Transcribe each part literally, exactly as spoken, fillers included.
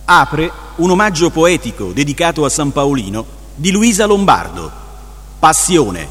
apre un omaggio poetico dedicato a San Paolino di Luisa Lombardo, Passione.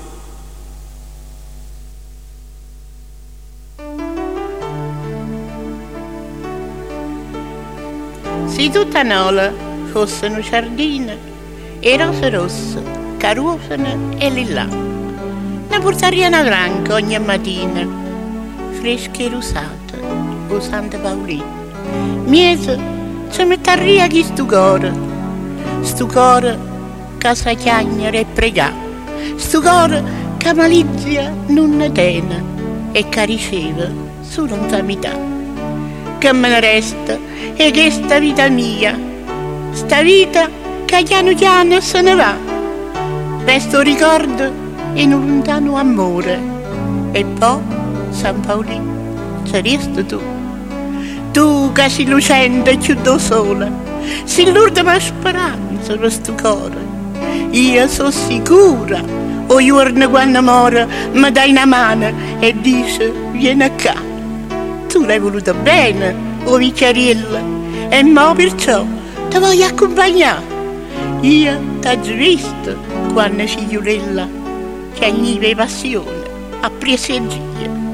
Se tutta nola fossero giardine e rose rosse, caruosane e lillà, ne portaria una granca ogni mattina, fresche e rosate, o Santa Paolina. Miese ci metteria chi stu cuore, stu cuore che sa chiagnere e pregà, stu cuore che malizia non ne tene e che riceve solo infamità. Che me ne resta è che sta vita mia, sta vita che piano piano se ne va, resto ricordo in un lontano amore, e poi San Paolino ci resti tu. Tu che sei lucente e chiudo sola, sei l'ultima speranza per sto cuore. Io sono sicura, o giorno quando muore mi dai una mano e dice vieni qua. Tu l'hai voluto bene, o vecchiarella, e mo perciò ti voglio accompagnare. Io t'ho già visto quando figliolella, che agniva passione a presegia.